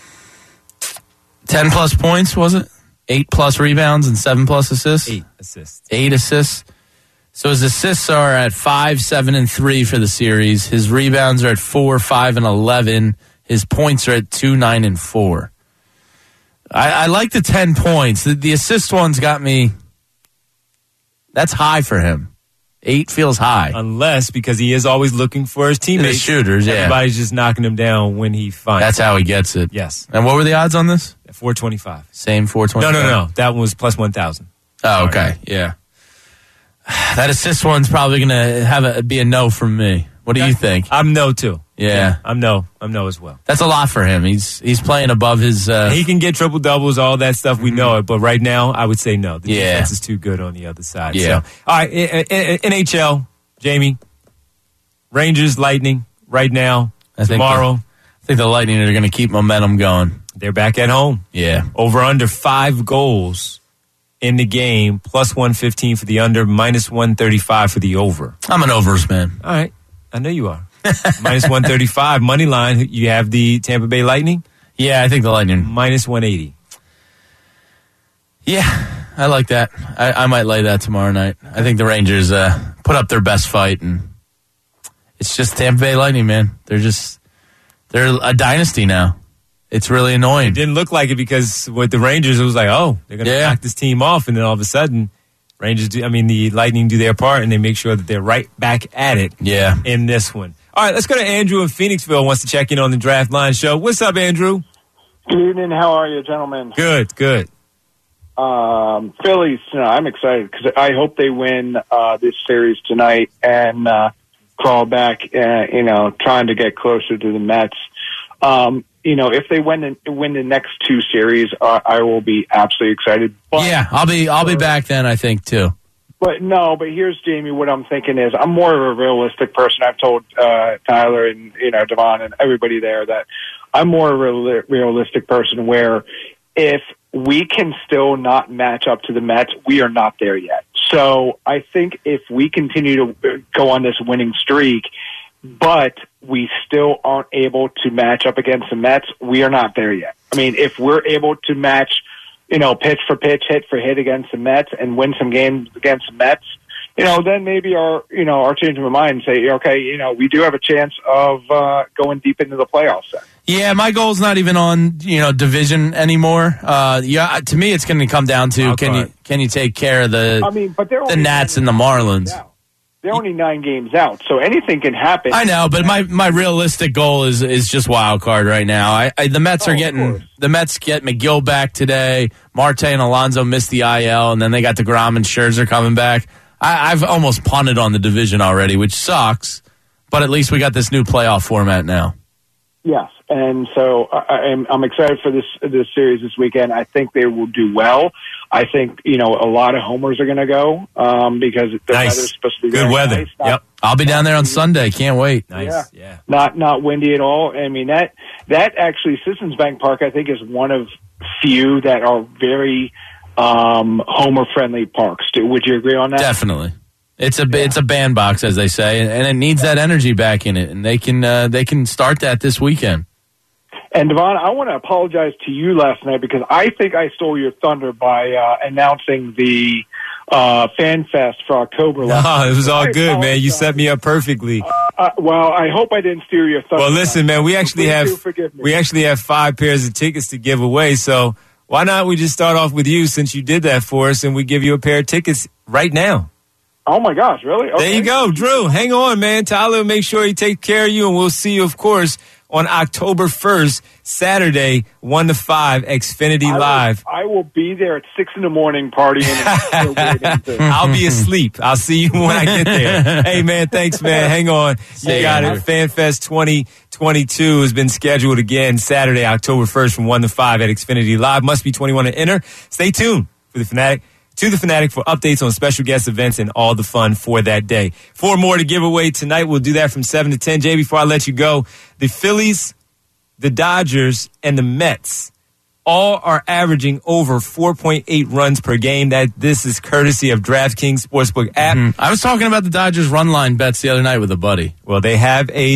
10 plus points, was it? 8 plus rebounds and 7 plus assists?
8 assists.
8 assists. So his assists are at 5, 7, and 3 for the series. His rebounds are at 4, 5, and 11. His points are at 2, 9, and 4. I like the 10 points. The assist one's got me. That's high for him. 8 feels high.
Unless, because he is always looking for his teammates.
The shooters, yeah.
Everybody's just knocking him down when he finds
That's how he gets it.
Yes.
And what were the odds on this?
425.
Same 420.
No. That one was plus 1,000.
Oh, okay. Yeah. That assist one's probably going to be a no from me. What do you think?
I'm no, too.
Yeah.
I'm no as well.
That's a lot for him. He's playing above his.
He can get triple doubles, all that stuff. We know it, but right now, I would say no. The
Yeah.
defense is too good on the other side.
Yeah.
So, all right, NHL, Jamie, Rangers, Lightning, right now, tomorrow,
I think the Lightning are going to keep momentum going.
they're back at home.
Yeah.
Over under 5 goals in the game, plus 115 for the under, minus 135 for the over.
I'm an overs man.
All right, I know you are. Minus 135 money line. You have the Tampa Bay Lightning.
Yeah, I think the Lightning.
Minus 180.
Yeah, I like that. I might lay that tomorrow night. I think the Rangers put up their best fight, and it's just Tampa Bay Lightning, man. They're a dynasty now. It's really annoying.
It didn't look like it because with the Rangers, it was like, oh, they're going to knock this team off, and then all of a sudden, the Lightning do their part, and they make sure that they're right back at it.
Yeah.
In this one. All right, let's go to Andrew in Phoenixville. Wants to check in on the Draft Line Show. What's up, Andrew?
Good evening. How are you, gentlemen?
Good.
Phillies, I'm excited because I hope they win this series tonight and crawl back, trying to get closer to the Mets. If they win the next 2 series, I will be absolutely excited. But,
yeah, I'll be back then, I think, too.
But here's Jamie. What I'm thinking is I'm more of a realistic person. I've told Tyler and Devon and everybody there that I'm more of a realistic person where if we can still not match up to the Mets, we are not there yet. So I think if we continue to go on this winning streak, but we still aren't able to match up against the Mets, we are not there yet. I mean, if we're able to match, pitch for pitch, hit for hit against the Mets and win some games against the Mets, then maybe our changing of mind and say, okay, we do have a chance of going deep into the playoffs then.
Yeah, my goal's not even on, division anymore. To me, it's going to come down to can you take care of the Nats and the Marlins.
They're only 9 games out, so anything can happen.
I know, but my realistic goal is just wild card right now. The Mets are getting McGill back today. Marte and Alonso missed the IL, and then they got DeGrom and Scherzer coming back. I've almost punted on the division already, which sucks. But at least we got this new playoff format now.
Yes, and so I'm excited for this series this weekend. I think they will do well. I think a lot of homers are going to go because the weather's supposed to be
good weather.
Nice.
Yep,
I'll be down there on Sunday. Can't wait.
Nice. Yeah.
Not windy at all. I mean that actually Citizens Bank Park I think is one of few that are very homer friendly parks. Would you agree on that?
Definitely. It's a bandbox, as they say, and it needs that energy back in it, and they can start that this weekend.
And Devon, I want to apologize to you last night because I think I stole your thunder by announcing the Fan Fest for October.
No, it was all good, man. You set me up perfectly.
Well, I hope I didn't steal your thunder.
Well, listen, man, we actually have 5 pairs of tickets to give away, so why not we just start off with you since you did that for us, and we give you a pair of tickets right now.
Oh, my gosh, really? Okay.
There you go, Drew. Hang on, man. Tyler will make sure he takes care of you, and we'll see you, of course, on October 1st, Saturday, 1 to 5, Xfinity Live.
I will be there at 6 in the morning partying.
I'll be asleep. I'll see you when I get there. Hey, man, thanks, man. Hang on. You got it. FanFest 2022 has been scheduled again Saturday, October 1st from 1 to 5 at Xfinity Live. Must be 21 to enter. Stay tuned for The Fanatic. To The Fanatic for updates on special guest events and all the fun for that day. 4 more to give away tonight. We'll do that from 7 to 10. Jay, before I let you go, the Phillies, the Dodgers, and the Mets all are averaging over 4.8 runs per game. This is courtesy of DraftKings Sportsbook app.
I was talking about the Dodgers run line bets the other night with a buddy.
Well, they have a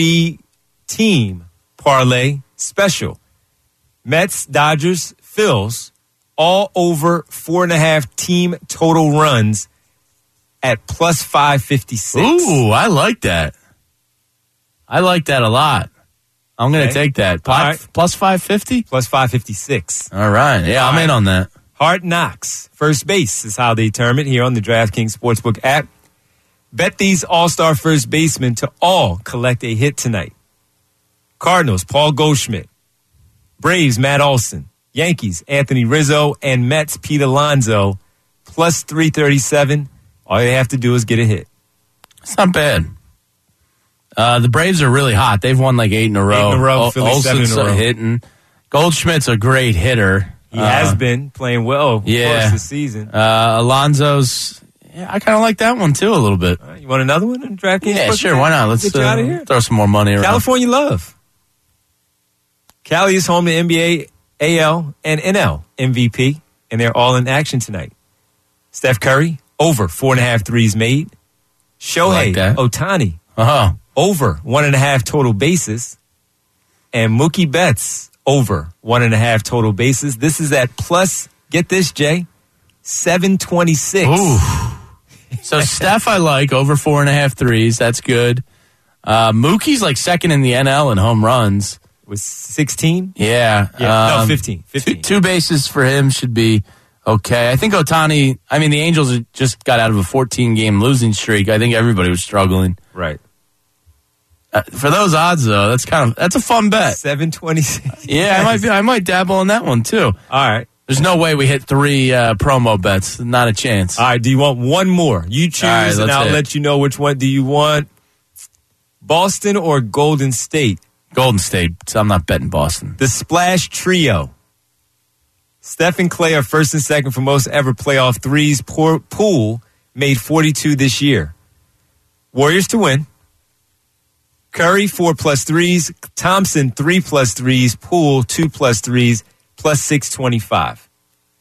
3-team parlay special. Mets, Dodgers, Phils, all over 4.5 team total runs at plus 556.
Ooh, I like that. I like that a lot. I'm going to take that. Plus 550?
Plus 556.
All right. Yeah, I'm in on that.
Hard Knocks. First base is how they term it here on the DraftKings Sportsbook app. Bet these all-star first basemen to all collect a hit tonight. Cardinals, Paul Goldschmidt. Braves, Matt Olson. Yankees, Anthony Rizzo, and Mets, Pete Alonso, plus 337. All you have to do is get a hit.
It's not bad. The Braves are really hot. They've won like 8 in a row.
8 in a row, Philly 7 in a row.
Hitting. Goldschmidt's a great hitter.
He has been playing well, of course, this season.
Alonso's, I kind of like that one too a little bit.
You want another one in DraftKings?
Yeah, sure. Why not? Let's
get you out of here.
Throw some more money around.
California love. Cali is home to NBA, AL, and NL MVP, and they're all in action tonight. Steph Curry, over 4.5 threes made. Shohei Ohtani, over 1.5 total bases. And Mookie Betts, over 1.5 total bases. This is at plus, get this, Jay, 726.
Ooh. So Steph I like, over 4.5 threes. That's good. Mookie's like second in the NL in home runs.
Was 16?
Yeah.
No, 15.
2 bases for him should be okay. I think Ohtani, the Angels just got out of a 14-game losing streak. I think everybody was struggling.
Right.
For those odds, though, that's a fun bet.
726.
Yeah, I might dabble in that one, too.
All right.
There's no way we hit 3 promo bets. Not a chance.
All right, do you want one more? You choose, and I'll let you know which one. Do you want Boston or Golden State?
Golden State. So I'm not betting Boston.
The Splash Trio. Steph and Clay are first and second for most ever playoff threes. Poole made 42 this year. Warriors to win. Curry, 4+ threes. Thompson, 3+ threes. Poole, 2+ threes. Plus 625.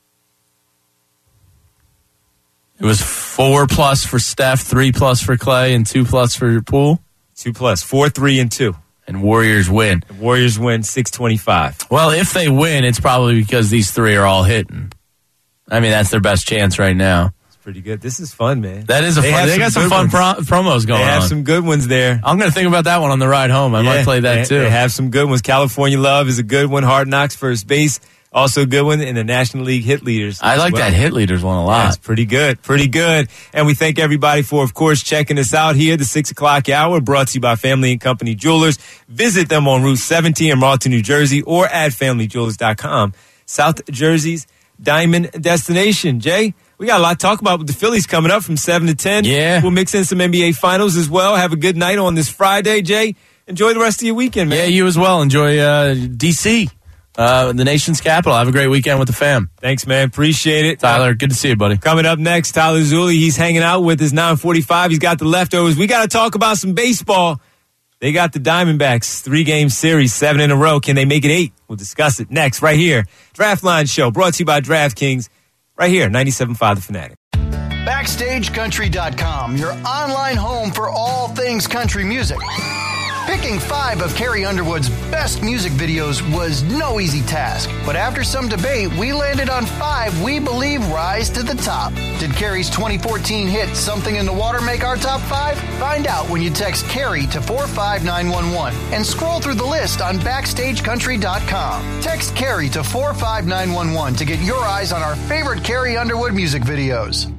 It was 4+ for Steph, 3+ for Clay, and 2+ for Poole?
2+. 4, 3, and 2.
And Warriors win.
The Warriors win 625.
Well, if they win, it's probably because these 3 are all hitting. That's their best chance right now. It's
pretty good. This is fun, man.
That is they got some fun promos going on.
They have some good ones there.
I'm going to think about that one on the ride home. I might play that too.
They have some good ones. California Love is a good one. Hard Knocks first base. Also a good one in the National League Hit Leaders.
I like that Hit Leaders one a lot.
That's pretty good. Pretty good. And we thank everybody for, of course, checking us out here. The 6 o'clock hour brought to you by Family and Company Jewelers. Visit them on Route 17 in Marlton, New Jersey, or at FamilyJewelers.com. South Jersey's diamond destination. Jay, we got a lot to talk about with the Phillies coming up from 7 to 10.
Yeah.
We'll mix in some NBA Finals as well. Have a good night on this Friday, Jay. Enjoy the rest of your weekend, man.
Yeah, you as well. Enjoy D.C., the nation's capital. Have a great weekend with the fam.
Thanks, man. Appreciate it.
Tyler, good to see you, buddy.
Coming up next, Tyler Zulli. He's hanging out with his 945. He's got the leftovers. We got to talk about some baseball. They got the Diamondbacks 3-game series, 7 in a row. Can they make it 8? We'll discuss it next right here. Draft Line Show brought to you by DraftKings right here, 97.5 The Fanatic.
BackstageCountry.com, your online home for all things country music. Picking 5 of Carrie Underwood's best music videos was no easy task. But after some debate, we landed on 5 we believe rise to the top. Did Carrie's 2014 hit Something in the Water make our top 5? Find out when you text Carrie to 45911 and scroll through the list on BackstageCountry.com. Text Carrie to 45911 to get your eyes on our favorite Carrie Underwood music videos.